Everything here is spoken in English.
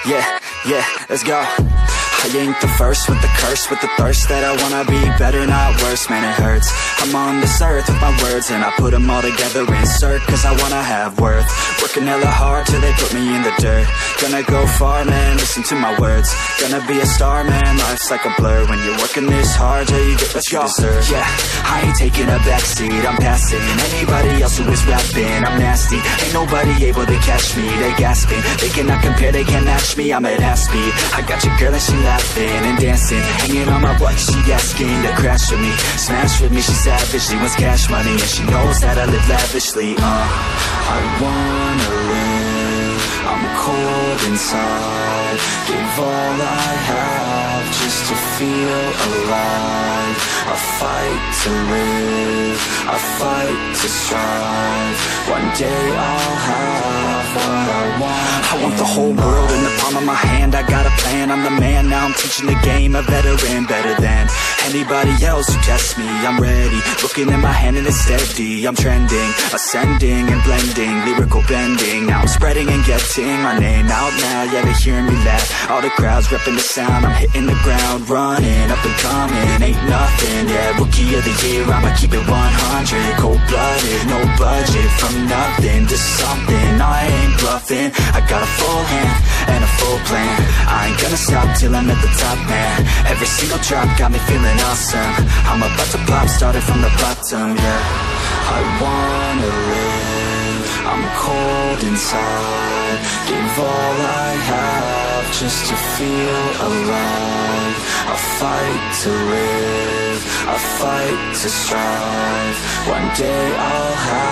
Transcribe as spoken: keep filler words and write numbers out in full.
Yeah, yeah, let's go. I ain't the first with the curse, with the thirst that I wanna be better, not worse, man it hurts. I'm on this earth with my words and I put them all together, insert, cause I wanna have worth. Working hella hard till they put me in the dirt. Gonna go far, man, listen to my words. Gonna be a star, man, life's like a blur. When you're working this hard, yeah, you get what you deserve. Yeah, I ain't taking a backseat, I'm passing anybody else who is rapping. I'm nasty, ain't nobody able to catch me. They gasping, they cannot compare, they can't match me. I'm at half speed, I got your girl and she laughing and dancing, hanging on my butt, she asking to crash with me, smash with me, she savage, she wants cash money, and she knows that I live lavishly. Uh, I wanna live, I'm cold inside, give all I have just to feel alive. I fight to live, I fight to strive, one day I'll have what I want. I want the whole world in the palm of my hand, I got a plan, I'm the man, now I'm teaching the game, a veteran, better than anybody else who tests me. I'm ready, looking at my hand and it's steady, I'm trending, ascending and blending, lyrical bending, now I'm spreading and getting my name out now, yeah they hearing me laugh, all the crowds repping the sound, I'm hitting the ground, running, up and coming, ain't nothing, yeah, rookie of the year, I'ma keep it one hundred, cold-blooded, no budget, from nothing to something, I ain't bluffing, I got a full hand and a full plan, I ain't gonna stop till I'm at the top, man, every single drop got me feeling awesome, I'm about to pop, started from the bottom, yeah, I wanna live, I'm cold inside, give all I have just to feel alive, I fight to live, I fight to strive, one day I'll have